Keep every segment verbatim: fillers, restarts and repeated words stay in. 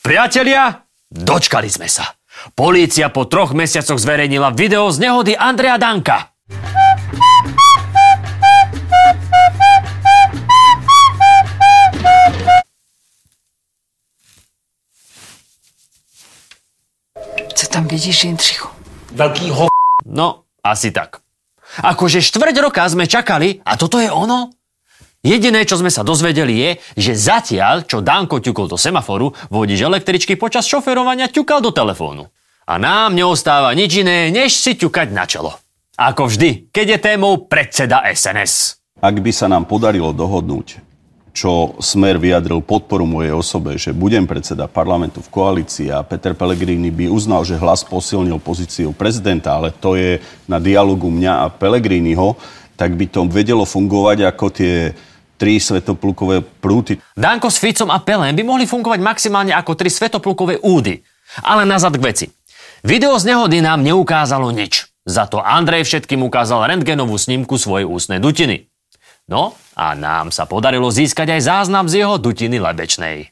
Priatelia, dočkali sme sa. Polícia po troch mesiacoch zverejnila video z nehody Andreja Danka. Co tam vidíš, Jindřichu? Veľký ho... No, asi tak. Akože štvrť roka sme čakali a toto je ono? Jediné, čo sme sa dozvedeli je, že zatiaľ, čo Danko ťukol do semaforu, vodič električky počas šoferovania ťukal do telefónu. A nám neostáva nič iné, než si ťukať na čelo. Ako vždy, keď je témou predseda es en es. Ak by sa nám podarilo dohodnúť, čo Smer vyjadril podporu mojej osobe, že budem predseda parlamentu v koalícii a Peter Pellegrini by uznal, že Hlas posilnil pozíciu prezidenta, ale to je na dialogu mňa a Pellegriniho, tak by to vedelo fungovať ako tie tri svetoplukové prúty. Danko s Ficom a Pelem by mohli fungovať maximálne ako tri svetoplukové údy. Ale nazad k veci. Video z nehody nám neukázalo nič. Za to Andrej všetkým ukázal rentgenovú snímku svojej ústnej dutiny. No a nám sa podarilo získať aj záznam z jeho dutiny lebečnej.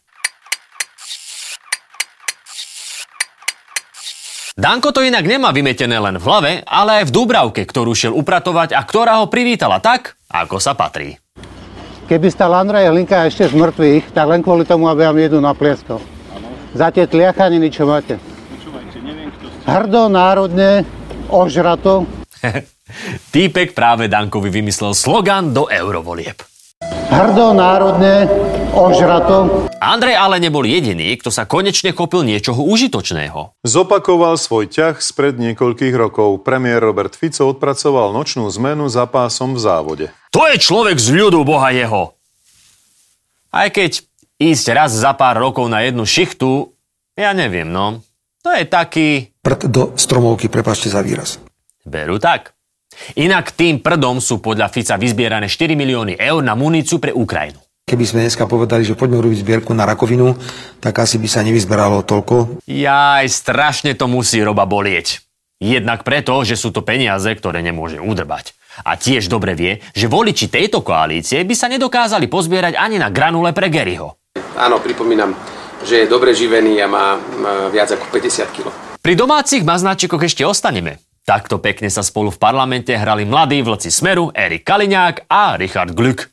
Danko to inak nemá vymetené len v hlave, ale aj v Dúbravke, ktorú šiel upratovať a ktorá ho privítala tak, ako sa patrí. Keby stal Andrej Hlinka ešte z mŕtvych, tak len kvôli tomu, aby vám jednu naplieskal. Za tie tliachaniny, čo máte. Hrdo, národne, ožrato. Týpek práve Dankovi vymyslel slogan do eurovolieb. Hrdo, národne, ožrato. Andrej ale nebol jediný, kto sa konečne chopil niečoho užitočného. Zopakoval svoj ťah spred niekoľkých rokov. Premiér Robert Fico odpracoval nočnú zmenu za pásom v závode. To je človek z ľudu, boha jeho. Aj keď ísť raz za pár rokov na jednu šichtu, ja neviem, no. To je taký... Prd do stromovky, prepáčte za výraz. Berú tak. Inak tým prdom sú podľa Fica vyzbierané štyri milióny eur na muníciu pre Ukrajinu. Keby sme dneska povedali, že poďme urobiť zbierku na rakovinu, tak asi by sa nevyzberalo toľko. Jaj, strašne to musí Roba bolieť. Jednak preto, že sú to peniaze, ktoré nemôže udrbať. A tiež dobre vie, že voliči tejto koalície by sa nedokázali pozbierať ani na granule pre Garyho. Áno, pripomínam, že je dobre živený a má, má viac ako päťdesiat kilogramov. Pri domácich maznáčikoch ešte ostaneme. Takto pekne sa spolu v parlamente hrali mladí vlci Smeru, Erik Kaliňák a Richard Glück.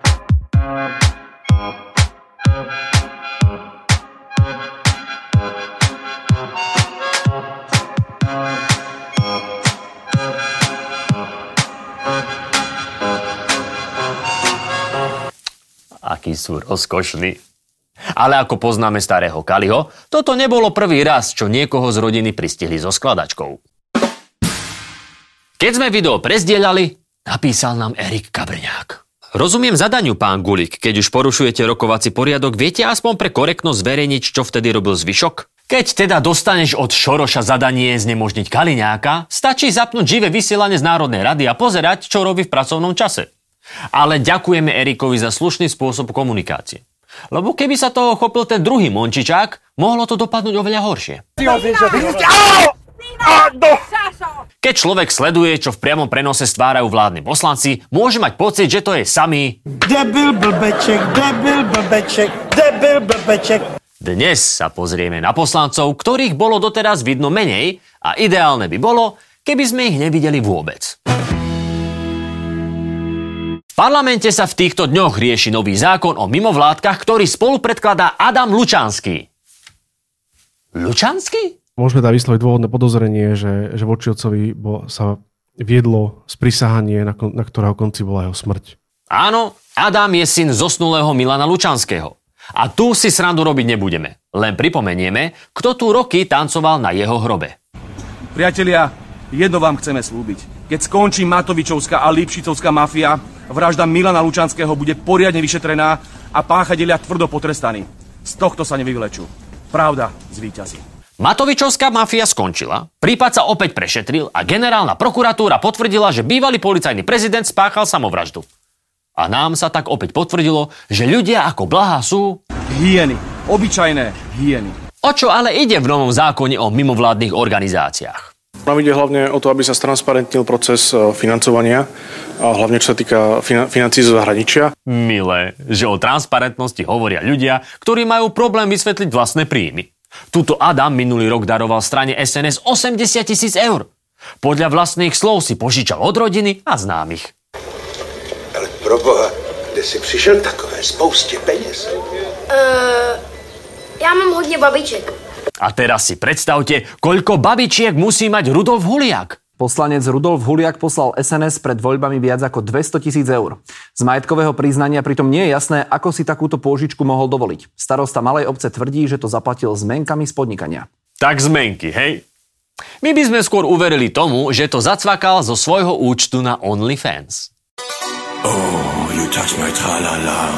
Akí sú rozkošní. Ale ako poznáme starého Kaliho, toto nebolo prvý raz, čo niekoho z rodiny pristihli so skladačkou. Keď sme video prezdieľali, napísal nám Erik Kabrňák. Rozumiem zadaniu, pán Gulik, keď už porušujete rokovací poriadok, viete aspoň pre korektnosť zverejniť, čo vtedy robil zvyšok? Keď teda dostaneš od Šoroša zadanie znemožniť Kaliňáka, stačí zapnúť živé vysielanie z Národnej rady a pozerať, čo robí v pracovnom čase. Ale ďakujeme Erikovi za slušný spôsob komunikácie. Lebo keby sa toho chopil ten druhý Mončičák, mohlo to dopadnúť oveľa horšie. Keď človek sleduje, čo v priamom prenose stvárajú vládni poslanci, môže mať pocit, že to je samý Debil blbeček, debil blbeček, debil blbeček. Dnes sa pozrieme na poslancov, ktorých bolo doteraz vidno menej a ideálne by bolo, keby sme ich nevideli vôbec. V parlamente sa v týchto dňoch rieši nový zákon o mimovládkach, ktorý spolu predkladá Adam Lučanský. Lučanský? Môžeme tam vysloviť dôvodné podozrenie, že, že voči otcovi bo, sa viedlo sprisahanie, na, na ktorého konci bola jeho smrť. Áno, Adam je syn zosnulého Milana Lučanského. A tu si srandu robiť nebudeme. Len pripomenieme, kto tu roky tancoval na jeho hrobe. Priatelia, jedno vám chceme slúbiť. Keď skončí Matovičovská a Lipšicovská mafia, vražda Milana Lučanského bude poriadne vyšetrená a páchatelia tvrdo potrestaní. Z tohto sa nevyvlečú. Pravda zvíťazí. Matovičovská mafia skončila, prípad sa opäť prešetril a generálna prokuratúra potvrdila, že bývalý policajný prezident spáchal samovraždu. A nám sa tak opäť potvrdilo, že ľudia ako Blaha sú... Hyeny. Obyčajné hyeny. O čo ale ide v novom zákone o mimovládnych organizáciách? Nám ide hlavne o to, aby sa stransparentnil proces financovania, a hlavne čo sa týka financií zo zahraničia. Milé, že o transparentnosti hovoria ľudia, ktorí majú problém vysvetliť vlastné príjmy. Tuto Adam minulý rok daroval strane es en es osemdesiat tisíc eur. Podľa vlastných slov si požičal od rodiny a známych. Ale proboha, kde si přišel takové spoustě peněz? Uh, já mám hodně babiček. A teraz si predstavte, koľko babičiek musí mať Rudolf Huliak. Poslanec Rudolf Huliak poslal es en es pred voľbami viac ako dvestotisíc eur. Z majetkového priznania pritom nie je jasné, ako si takúto pôžičku mohol dovoliť. Starosta malej obce tvrdí, že to zaplatil zmenkami z podnikania. Tak zmenky, hej? My by sme skôr uverili tomu, že to zacvakal zo svojho účtu na OnlyFans. Oh, you touch my tra-la-la.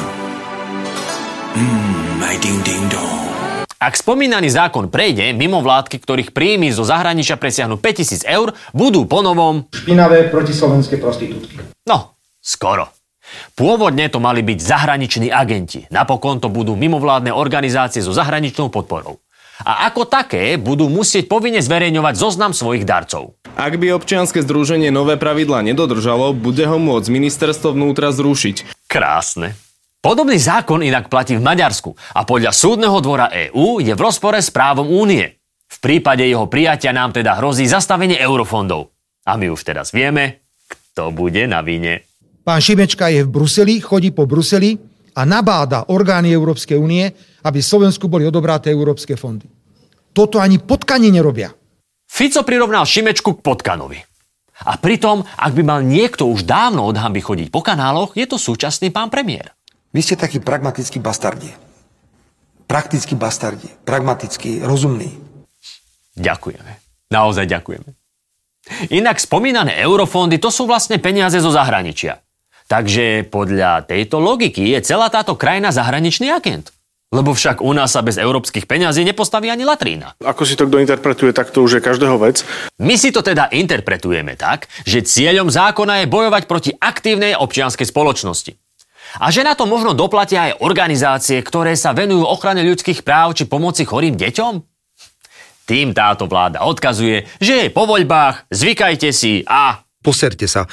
Mmm, my ding-ding-dong. Ak spomínaný zákon prejde, mimovládky, ktorých príjmy zo zahraničia presiahnu päťtisíc eur, budú ponovom špinavé protislovenské prostitútky. No, skoro. Pôvodne to mali byť zahraniční agenti. Napokon to budú mimovládne organizácie so zahraničnou podporou. A ako také budú musieť povinne zverejňovať zoznam svojich darcov. Ak by občianske združenie nové pravidlá nedodržalo, bude ho môcť ministerstvo vnútra zrušiť. Krásne. Podobný zákon inak platí v Maďarsku a podľa súdneho dvora EÚ je v rozpore s právom únie. V prípade jeho prijatia nám teda hrozí zastavenie eurofondov. A my už teraz vieme, kto bude na vine. Pán Šimečka je v Bruseli, chodí po Bruseli a nabáda orgány Európskej únie, aby Slovensku boli odobraté európske fondy. Toto ani potkani nerobia. Fico prirovnal Šimečku k potkanovi. A pritom, ak by mal niekto už dávno od hanby chodiť po kanáloch, je to súčasný pán premiér. Vy ste takí pragmatickí bastardi. Praktickí bastardi. Pragmatickí, rozumní. Ďakujeme. Naozaj ďakujeme. Inak spomínané eurofondy, to sú vlastne peniaze zo zahraničia. Takže podľa tejto logiky je celá táto krajina zahraničný agent. Lebo však u nás sa bez európskych peňazí nepostaví ani latrína. Ako si to kto interpretuje, tak to už je každého vec. My si to teda interpretujeme tak, že cieľom zákona je bojovať proti aktívnej občianskej spoločnosti. A že na to možno doplatia aj organizácie, ktoré sa venujú ochrane ľudských práv či pomoci chorým deťom? Tým táto vláda odkazuje, že je po voľbách, zvykajte si a... Poserte sa.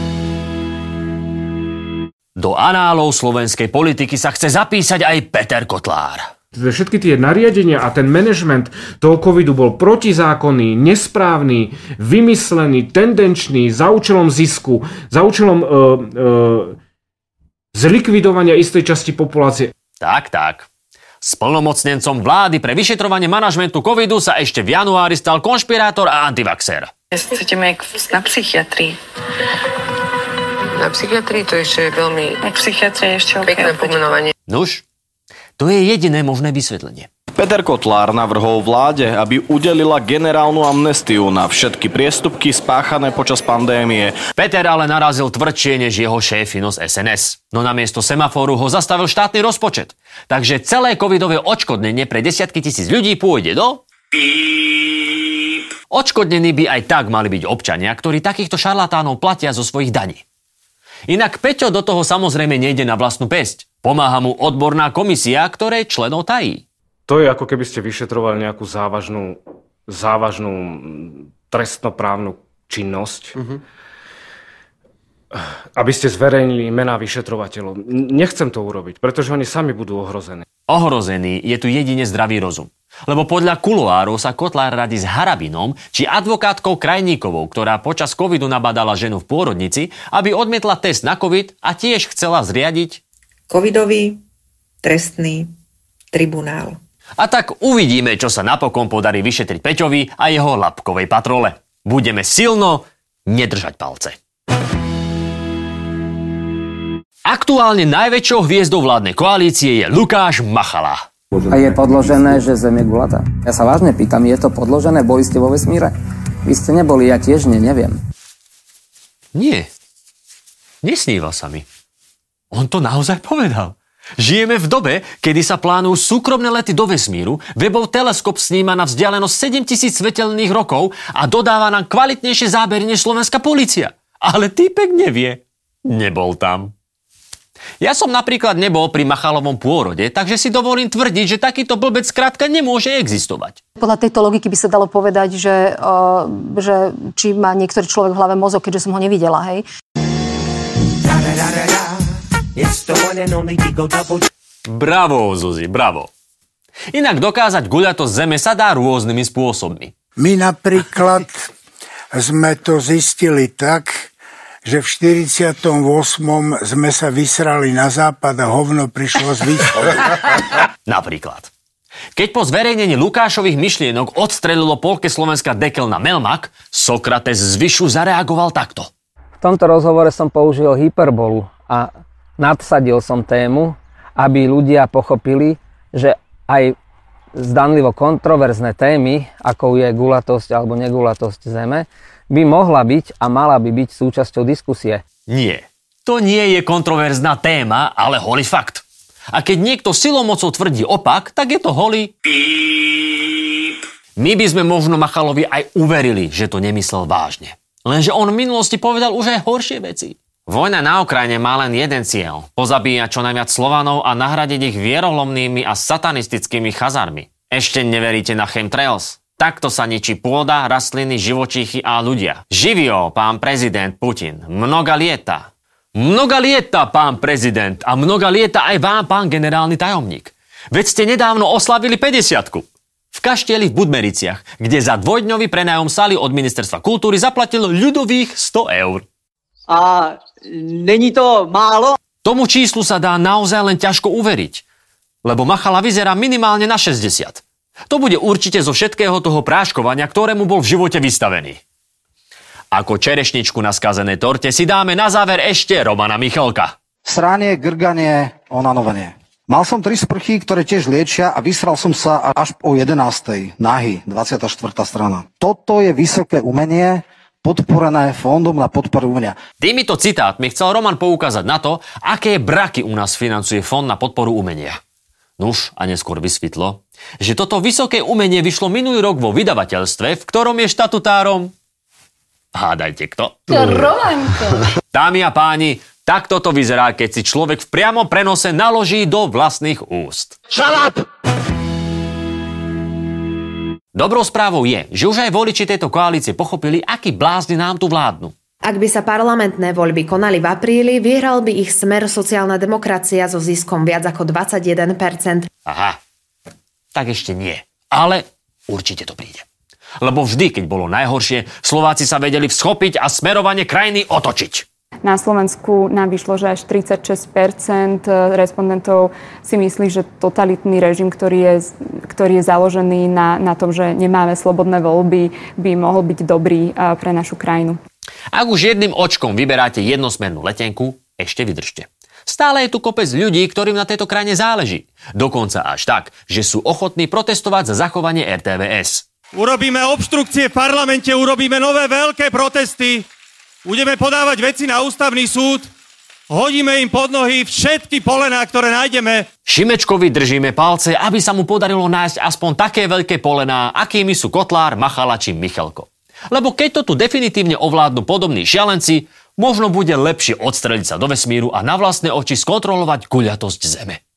Do análov slovenskej politiky sa chce zapísať aj Peter Kotlár. Všetky tie nariadenia a ten manažment toho covidu bol protizákonný, nesprávny, vymyslený, tendenčný, za účelom zisku, za účelom... Uh, uh, zlikvidovania istej časti populácie. Tak, tak. Splnomocnencom vlády pre vyšetrovanie manažmentu covidu sa ešte v januári stal konšpirátor a antivaxér. Chcete mi na psychiatrii. Na psychiatrii to ešte je veľmi... Na psychiatrii ešte pekné pomenovanie. Nuž, to je jediné možné vysvetlenie. Peter Kotlár navrhol vláde, aby udelila generálnu amnestiu na všetky priestupky spáchané počas pandémie. Peter ale narazil tvrdšie než jeho šéfinos es en es. No namiesto semaforu ho zastavil štátny rozpočet. Takže celé covidové odškodnenie pre desiatky tisíc ľudí pôjde do... Odškodnení by aj tak mali byť občania, ktorí takýchto šarlatánov platia zo svojich daní. Inak Peťo do toho samozrejme nejde na vlastnú päsť. Pomáha mu odborná komisia, ktorej členov tají. To je ako keby ste vyšetrovali nejakú závažnú, závažnú trestnoprávnu činnosť. Uh-huh. Aby ste zverejnili mená vyšetrovateľov. Nechcem to urobiť, pretože oni sami budú ohrození. Ohrozený je tu jedine zdravý rozum. Lebo podľa kuloárov sa Kotlár radí s Harabinom či advokátkou Krajníkovou, ktorá počas covidu nabadala ženu v pôrodnici, aby odmietla test na covid a tiež chcela zriadiť covidový trestný tribunál. A tak uvidíme, čo sa napokon podarí vyšetriť Peťovi a jeho labkovej patrole. Budeme silno nedržať palce. Aktuálne najväčšou hviezdou vládnej koalície je Lukáš Machala. A je podložené, že Zem je gulatá? Ja sa vážne pýtam, je to podložené? Boli ste vo vesmíre? Vy ste neboli, ja tiež nie, neviem. Nie. Nesníva sa mi. On to naozaj povedal. Žijeme v dobe, kedy sa plánujú súkromné lety do vesmíru, Webov teleskop sníma na vzdialenosť sedemtisíc svetelných rokov a dodáva nám kvalitnejšie zábery než slovenská polícia. Ale týpek nevie. Nebol tam. Ja som napríklad nebol pri Machalovom pôrode, takže si dovolím tvrdiť, že takýto blbec skrátka nemôže existovať. Podľa tejto logiky by sa dalo povedať, že, uh, že či má niektorý človek v hlave mozog, keďže som ho nevidela, hej. Bravo, Zuzi, bravo. Inak dokázať guľatosť Zeme sa dá rôznymi spôsobmi. My napríklad sme to zistili tak, že v štyridsiatom ôsmom sme sa vysrali na západ a hovno prišlo z východu. Napríklad. Keď po zverejnení Lukášových myšlienok odstrelilo polke Slovenska dekel na Melmak, Sokrates z Vyšu zareagoval takto. V tomto rozhovore som použil hyperbolu a nadsadil som tému, aby ľudia pochopili, že aj zdanlivo kontroverzné témy, ako je gulatosť alebo negulatosť Zeme, by mohla byť a mala by byť súčasťou diskusie. Nie. To nie je kontroverzná téma, ale holý fakt. A keď niekto silomocou tvrdí opak, tak je to holý píp. My by sme možno Machalovi aj uverili, že to nemyslel vážne. Lenže on v minulosti povedal už aj horšie veci. Vojna na Ukrajine má len jeden cieľ. Pozabíjať čo najviac Slovanov a nahradiť ich vierohlomnými a satanistickými chazármi. Ešte neveríte na chemtrails? Takto sa ničí pôda, rastliny, živočíchy a ľudia. Živio, pán prezident Putin. Mnoga lieta. Mnoga lieta, pán prezident. A mnoga lieta aj vám, pán generálny tajomník. Veď ste nedávno oslavili päťdesiatku. V kaštieli v Budmericiach, kde za dvojdňový prenajom sály od ministerstva kultúry zaplatil ľudových sto eur. A není to málo? Tomu číslu sa dá naozaj len ťažko uveriť. Lebo Machala vyzerá minimálne na šesťdesiat. To bude určite zo všetkého toho práškovania, ktorému bol v živote vystavený. Ako čerešničku na skazenej torte si dáme na záver ešte Romana Michalka. Sranie, grganie, onanovanie. Mal som tri sprchy, ktoré tiež liečia a vysral som sa až o jedenástej. Nahý, dvadsiata štvrtá strana. Toto je vysoké umenie, podporené fondom na podporu umenia. Týmito citátmi chcel Roman poukázať na to, aké braky u nás financuje Fond na podporu umenia. Nuž, a neskôr vysvetlo, že toto vysoké umenie vyšlo minulý rok vo vydavateľstve, v ktorom je štatutárom... Hádajte kto? Romanko. Dámy a páni, takto to vyzerá, keď si človek v priamom prenose naloží do vlastných úst. Shut up! Dobrou správou je, že už aj voliči tejto koalície pochopili, akí blázni nám tu vládnu. Ak by sa parlamentné voľby konali v apríli, vyhral by ich Smer sociálna demokracia so ziskom viac ako dvadsaťjeden percent. Aha, tak ešte nie. Ale určite to príde. Lebo vždy, keď bolo najhoršie, Slováci sa vedeli vschopiť a smerovanie krajiny otočiť. Na Slovensku nám vyšlo, že až tridsaťšesť percent respondentov si myslí, že totalitný režim, ktorý je, ktorý je založený na, na tom, že nemáme slobodné voľby, by mohol byť dobrý pre našu krajinu. Ak už jedným očkom vyberáte jednosmernú letenku, ešte vydržte. Stále je tu kopec ľudí, ktorým na tejto krajine záleží. Dokonca až tak, že sú ochotní protestovať za zachovanie er té vé es. Urobíme obštrukcie v parlamente, urobíme nové veľké protesty, budeme podávať veci na ústavný súd, hodíme im pod nohy všetky polená, ktoré nájdeme. Šimečkovi držíme palce, aby sa mu podarilo nájsť aspoň také veľké polená, akými sú Kotlár, Machala či Michalko. Lebo keď to tu definitívne ovládnu podobní šialenci, možno bude lepšie odstreliť sa do vesmíru a na vlastné oči skontrolovať guľatosť Zeme.